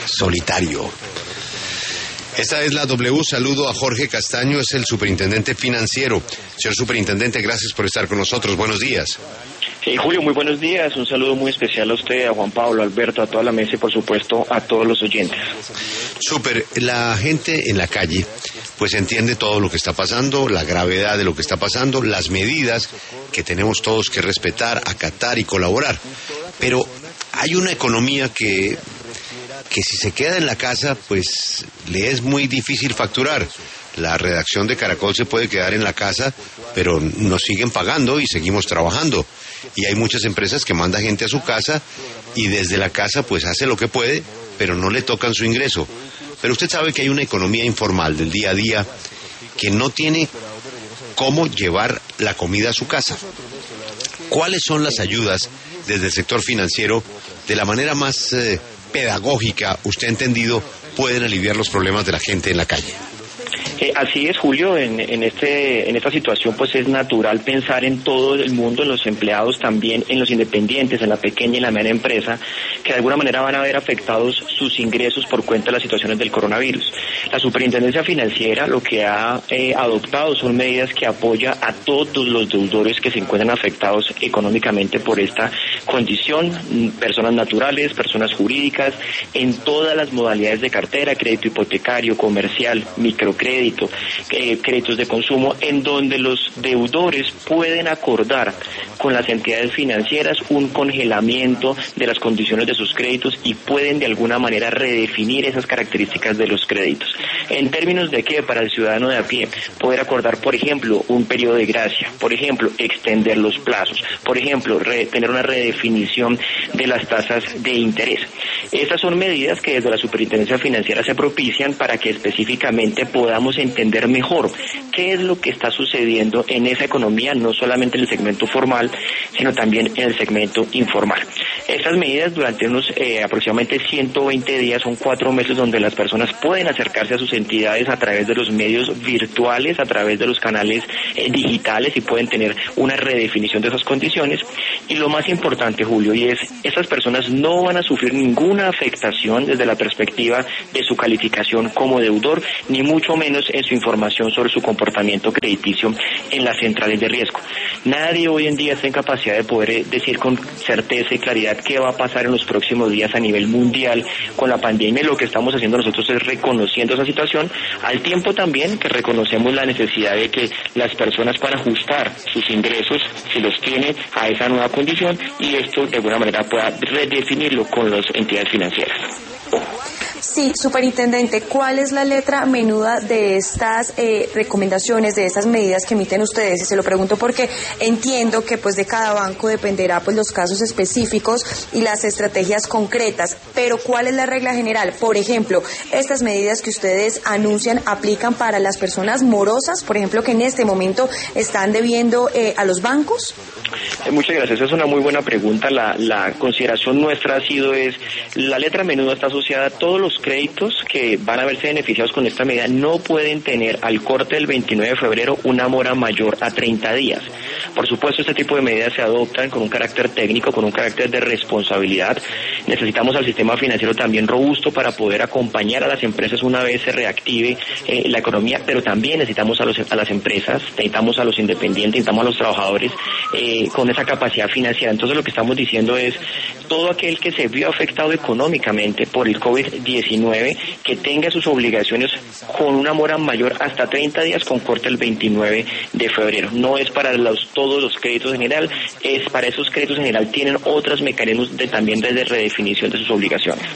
solitario. Esta es la W. Saludo a Jorge Castaño, es el superintendente financiero. Señor superintendente, gracias por estar con nosotros. Buenos días. Julio, muy buenos días. Un saludo muy especial a usted, a Juan Pablo, a Alberto, a toda la mesa y por supuesto a todos los oyentes. Súper. La gente en la calle pues entiende todo lo que está pasando, la gravedad de lo que está pasando, las medidas que tenemos todos que respetar, acatar y colaborar. Pero hay una economía que si se queda en la casa, pues le es muy difícil facturar. La redacción de Caracol se puede quedar en la casa, pero nos siguen pagando y seguimos trabajando. Y hay muchas empresas que mandan gente a su casa y desde la casa pues hace lo que puede, pero no le tocan su ingreso. Pero usted sabe que hay una economía informal del día a día que no tiene cómo llevar la comida a su casa. ¿Cuáles son las ayudas desde el sector financiero de la manera más pedagógica, usted ha entendido, pueden aliviar los problemas de la gente en la calle? Así es, Julio, en esta situación pues es natural pensar en todo el mundo, en los empleados también, en los independientes, en la pequeña y la mediana empresa, que de alguna manera van a ver afectados sus ingresos por cuenta de las situaciones del coronavirus. La Superintendencia Financiera lo que ha adoptado son medidas que apoya a todos los deudores que se encuentran afectados económicamente por esta condición, personas naturales, personas jurídicas, en todas las modalidades de cartera, crédito hipotecario, comercial, microcrédito, créditos de consumo, en donde los deudores pueden acordar con las entidades financieras un congelamiento de las condiciones de sus créditos y pueden de alguna manera redefinir esas características de los créditos. En términos de que para el ciudadano de a pie, poder acordar, por ejemplo, un periodo de gracia, por ejemplo, extender los plazos, por ejemplo, tener una redefinición de las tasas de interés. Estas son medidas que desde la Superintendencia Financiera se propician para que específicamente podamos entender mejor qué es lo que está sucediendo en esa economía, no solamente en el segmento formal, sino también en el segmento informal. Estas medidas durante unos aproximadamente 120 días, son 4 meses donde las personas pueden acercarse a sus entidades a través de los medios virtuales, a través de los canales digitales y pueden tener una redefinición de esas condiciones. Y lo más importante, Julio, y es, estas personas no van a sufrir ninguna afectación desde la perspectiva de su calificación como deudor, ni mucho menos en su información sobre su comportamiento crediticio en las centrales de riesgo. Nadie hoy en día está en capacidad de poder decir con certeza y claridad qué va a pasar en los próximos días a nivel mundial con la pandemia. Lo que estamos haciendo nosotros es reconociendo esa situación, al tiempo también que reconocemos la necesidad de que las personas puedan ajustar sus ingresos, si los tienen, a esa nueva condición, y esto de alguna manera pueda redefinirlo con las entidades financieras. Sí, superintendente, ¿cuál es la letra menuda de estas recomendaciones, de estas medidas que emiten ustedes? Y se lo pregunto porque entiendo que pues de cada banco dependerá pues los casos específicos y las estrategias concretas, pero ¿cuál es la regla general? Por ejemplo, estas medidas que ustedes anuncian aplican para las personas morosas, por ejemplo, que en este momento están debiendo a los bancos. Muchas gracias, esa es una muy buena pregunta. La consideración nuestra ha sido la letra menuda está asociada a todos los créditos que van a verse beneficiados con esta medida. No pueden tener al corte del 29 de febrero una mora mayor a 30 días. Por supuesto, este tipo de medidas se adoptan con un carácter técnico, con un carácter de responsabilidad. Necesitamos al sistema financiero también robusto para poder acompañar a las empresas una vez se reactive la economía, pero también necesitamos a las empresas, necesitamos a los independientes, necesitamos a los trabajadores con esa capacidad financiera. Entonces lo que estamos diciendo es, todo aquel que se vio afectado económicamente por el COVID-19, que tenga sus obligaciones con una mora mayor hasta 30 días con corte el 29 de febrero. No es para todos los créditos en general, es para esos créditos en general, tienen otros mecanismos también de redefinición de sus obligaciones.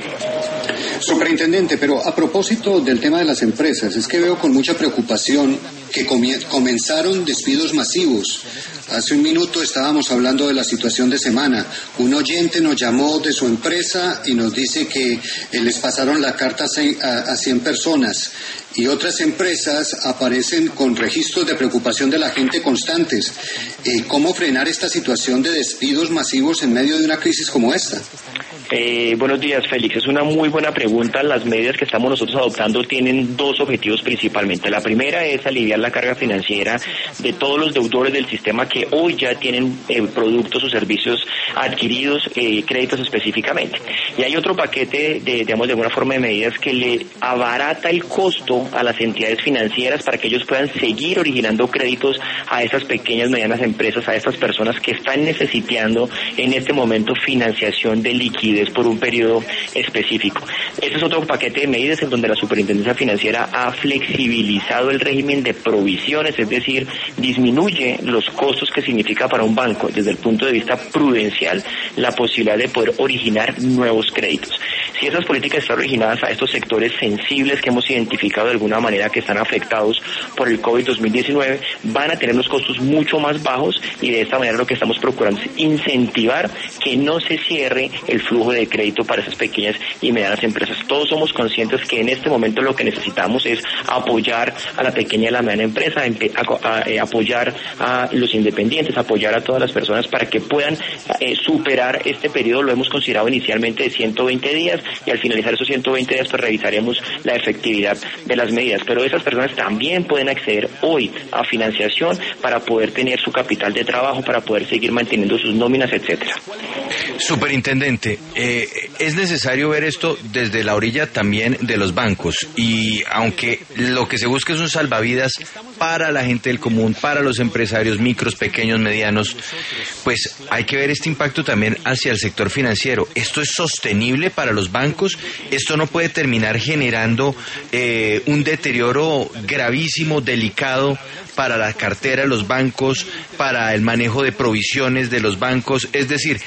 Superintendente, pero a propósito del tema de las empresas, es que veo con mucha preocupación que comenzaron despidos masivos. Hace un minuto estábamos hablando de la situación de Semana. Un oyente nos llamó de su empresa y nos dice que les pasaron la carta a 100 personas. Y otras empresas aparecen con registros de preocupación de la gente constantes. ¿Cómo frenar esta situación de despidos masivos en medio de una crisis como esta? Buenos días, Félix. Es una muy buena pregunta. Las medidas que estamos nosotros adoptando tienen dos objetivos principalmente. La primera es aliviar la carga financiera de todos los deudores del sistema que hoy ya tienen productos o servicios adquiridos, créditos específicamente. Y hay otro paquete de alguna forma de medidas que le abarata el costo a las entidades financieras para que ellos puedan seguir originando créditos a esas pequeñas, medianas empresas, a estas personas que están necesitando en este momento financiación de liquidez por un periodo específico. Este es otro paquete de medidas en donde la Superintendencia Financiera ha flexibilizado el régimen de provisiones, es decir, disminuye los costos que significa para un banco desde el punto de vista prudencial la posibilidad de poder originar nuevos créditos. Si esas políticas están originadas a estos sectores sensibles que hemos identificado de alguna manera que están afectados por el COVID-2019, van a tener los costos mucho más bajos y de esta manera lo que estamos procurando es incentivar que no se cierre el flujo de crédito para esas pequeñas y medianas empresas. Todos somos conscientes que en este momento lo que necesitamos es apoyar a la pequeña y la mediana empresa, apoyar a los independientes, apoyar a todas las personas para que puedan superar este periodo. Lo hemos considerado inicialmente de 120 días y al finalizar esos 120 días pues revisaremos la efectividad de las medidas. Pero esas personas también pueden acceder hoy a financiación para poder tener su capital de trabajo, para poder seguir manteniendo sus nóminas, etcétera. Superintendente, es necesario ver esto desde la orilla también de los bancos, y aunque lo que se busca es un salvavidas para la gente del común, para los empresarios micros, pequeños, medianos, pues hay que ver este impacto también hacia el sector financiero. ¿Esto es sostenible para los bancos? ¿Esto no puede terminar generando un deterioro gravísimo, delicado para la cartera de los bancos, para el manejo de provisiones de los bancos? Es decir,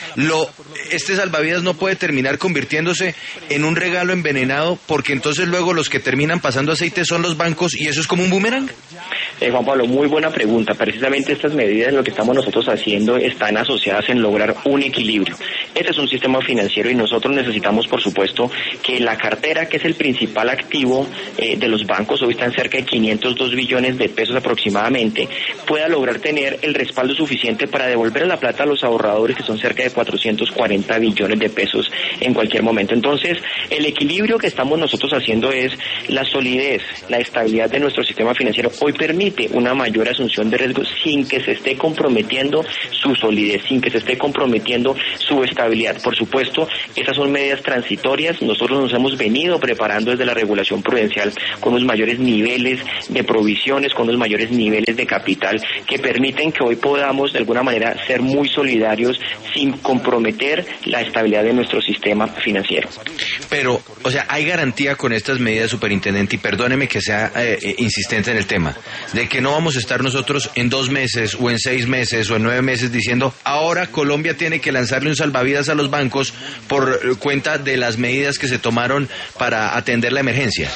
este salvavidas no puede terminar convirtiéndose en un regalo envenenado, porque entonces luego los que terminan pasando aceite son los bancos y eso es como un boomerang. Juan Pablo, muy buena pregunta. Precisamente estas medidas, lo que estamos nosotros haciendo, están asociadas en lograr un equilibrio. Este es un sistema financiero y nosotros necesitamos, por supuesto, que la cartera, que es el principal activo de los bancos, hoy están cerca de 502 billones de pesos aproximadamente, pueda lograr tener el respaldo suficiente para devolver la plata a los ahorradores, que son cerca de 440 billones de pesos en cualquier momento. Entonces, el equilibrio que estamos nosotros haciendo es la solidez, la estabilidad de nuestro sistema financiero. Hoy permite una mayor asunción de riesgos sin que se esté comprometiendo su solidez, sin que se esté comprometiendo su estabilidad. Por supuesto, esas son medidas transitorias. Nosotros nos hemos venido preparando desde la regulación prudencial con unos mayores niveles de provisiones, con unos mayores niveles de capital que permiten que hoy podamos de alguna manera ser muy solidarios sin comprometer la estabilidad de nuestro sistema financiero. Pero, o sea, ¿hay garantía con estas medidas, superintendente? Y perdóneme que sea insistente en el tema, de que no vamos a estar nosotros en 2 meses o en 6 meses o en 9 meses diciendo ahora Colombia tiene que lanzarle un salvavidas a los bancos por cuenta de las medidas que se tomaron para atender la emergencia.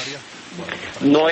No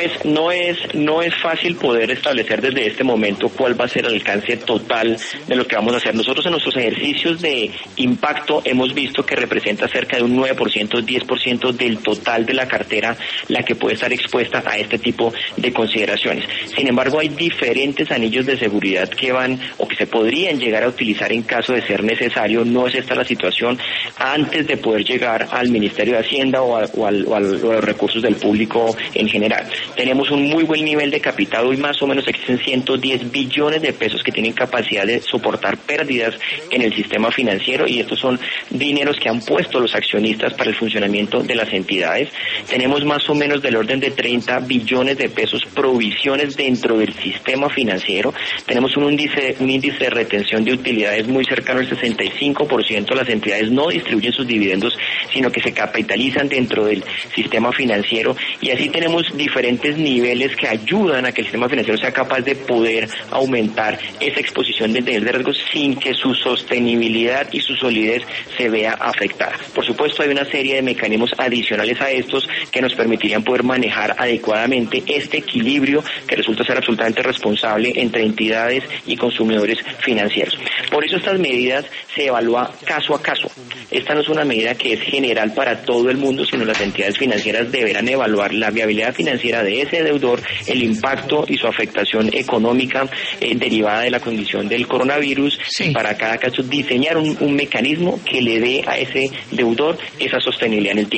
es fácil poder establecer desde este momento cuál va a ser el alcance total de lo que vamos a hacer. Nosotros en nuestros ejercicios de impacto hemos visto que representa cerca de un 9%, 10% del total de la cartera la que puede estar expuesta a este tipo de consideraciones. Sin embargo, hay diferentes anillos de seguridad que van o que se podrían llegar a utilizar en caso de ser necesario. No es esta la situación antes de poder llegar al Ministerio de Hacienda o a los recursos del público en general. Tenemos un muy buen nivel de capital. Hoy más o menos existen 110 billones de pesos que tienen capacidad de soportar pérdidas en el sistema financiero, y estos son dineros que han puesto los accionistas para el funcionamiento de las entidades. Tenemos más o menos del orden de 30 billones de pesos provisiones dentro del sistema financiero. Tenemos un índice de retención de utilidades muy cercano al 65%. Las entidades no distribuyen sus dividendos, sino que se capitalizan dentro del sistema financiero, y así tenemos diferentes niveles que ayudan a que el sistema financiero sea capaz de poder aumentar esa exposición de nivel de riesgo sin que su sostenibilidad y su solidez se vea afectada. Por supuesto, hay una serie de mecanismos adicionales a estos que nos permitirían poder manejar adecuadamente este equilibrio que resulta ser absolutamente responsable entre entidades y consumidores financieros. Por eso estas medidas se evalúan caso a caso. Esta no es una medida que es general para todo el mundo, sino las entidades financieras deberán evaluar la viabilidad financiera de ese deudor, el impacto y su afectación económica derivada de la condición del coronavirus, sí. Y para cada caso diseñar un mecanismo que le dé a ese deudor esa sostenibilidad en el tiempo.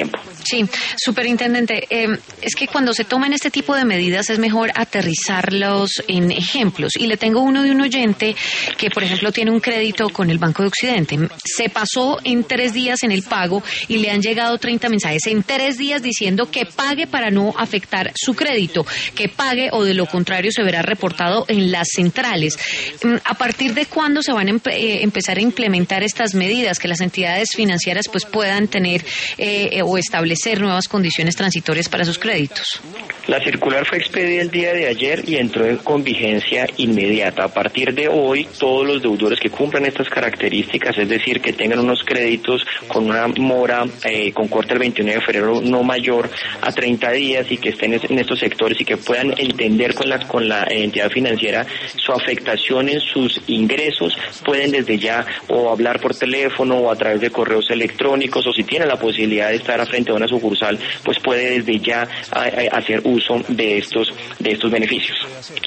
Sí, superintendente, es que cuando se toman este tipo de medidas es mejor aterrizarlos en ejemplos. Y le tengo uno de un oyente que, por ejemplo, tiene un crédito con el Banco de Occidente. Se pasó en 3 días en el pago y le han llegado 30 mensajes en 3 días diciendo que pague para no afectar su crédito, que pague o de lo contrario se verá reportado en las centrales. ¿A partir de cuándo se van a empezar a implementar estas medidas, que las entidades financieras pues puedan tener o establecer nuevas condiciones transitorias para sus créditos? La circular fue expedida el día de ayer y entró con vigencia inmediata. A partir de hoy, todos los deudores que cumplan estas características, es decir, que tengan unos créditos con una mora con corte el 29 de febrero no mayor a 30 días y que estén en estos sectores y que puedan entender con la entidad financiera su afectación en sus ingresos, pueden desde ya o hablar por teléfono o a través de correos electrónicos, o si tienen la posibilidad de estar frente a una sucursal, pues puede desde ya hacer uso de estos beneficios.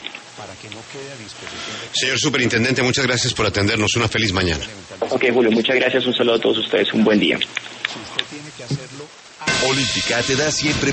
Señor superintendente, muchas gracias por atendernos. Una feliz mañana. Ok, Julio, muchas gracias. Un saludo a todos ustedes. Un buen día. Olímpica te da siempre